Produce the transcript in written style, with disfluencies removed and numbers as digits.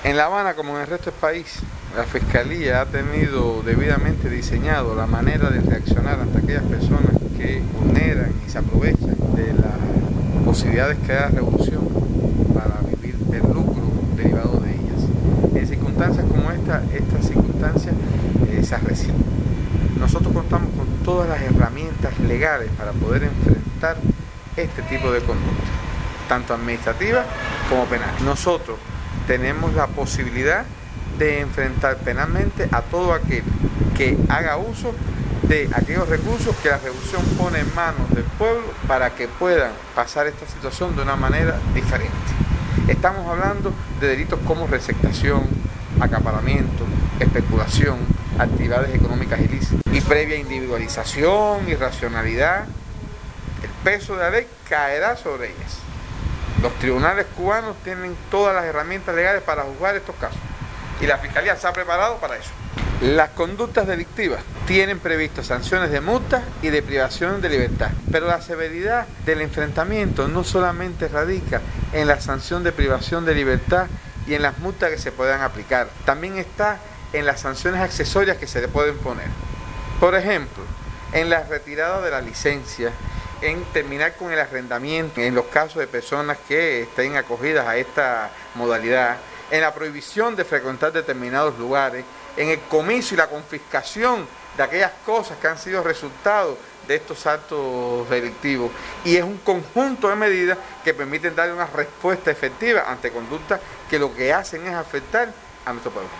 En La Habana, como en el resto del país, la Fiscalía ha tenido debidamente diseñado la manera de reaccionar ante aquellas personas que vulneran y se aprovechan de las posibilidades que da la revolución para vivir del lucro derivado de ellas. En circunstancias como estas circunstancias se arrecian. Nosotros contamos con todas las herramientas legales para poder enfrentar este tipo de conducta, tanto administrativa como penal. Nosotros tenemos la posibilidad de enfrentar penalmente a todo aquel que haga uso de aquellos recursos que la revolución pone en manos del pueblo para que puedan pasar esta situación de una manera diferente. Estamos hablando de delitos como receptación, acaparamiento, especulación, actividades económicas ilícitas y previa individualización y racionalidad. El peso de la ley caerá sobre ellas. Los tribunales cubanos tienen todas las herramientas legales para juzgar estos casos y la Fiscalía se ha preparado para eso. Las conductas delictivas tienen previstas sanciones de multa y de privación de libertad, pero la severidad del enfrentamiento no solamente radica en la sanción de privación de libertad y en las multas que se puedan aplicar, también está en las sanciones accesorias que se le pueden poner. Por ejemplo, en la retirada de la licencia, en terminar con el arrendamiento en los casos de personas que estén acogidas a esta modalidad, en la prohibición de frecuentar determinados lugares, en el comiso y la confiscación de aquellas cosas que han sido resultado de estos actos delictivos. Y es un conjunto de medidas que permiten darle una respuesta efectiva ante conductas que lo que hacen es afectar a nuestro pueblo.